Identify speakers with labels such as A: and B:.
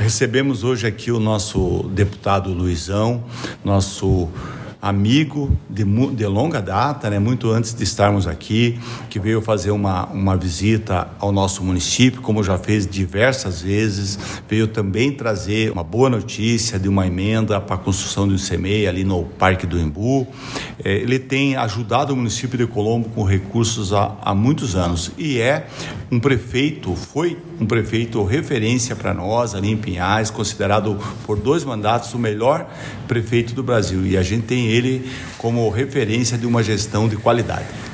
A: Recebemos hoje aqui o nosso deputado Luizão, nosso amigo de longa data, né? Muito antes de estarmos aqui, que veio fazer uma visita ao nosso município, como já fez diversas vezes, veio também trazer uma boa notícia de uma emenda para a construção de um CMEI ali no Parque do Embu. Ele tem ajudado o município de Colombo com recursos há muitos anos e foi um prefeito referência para nós ali em Pinhais, considerado por 2 mandatos o melhor prefeito do Brasil, e a gente tem ele como referência de uma gestão de qualidade.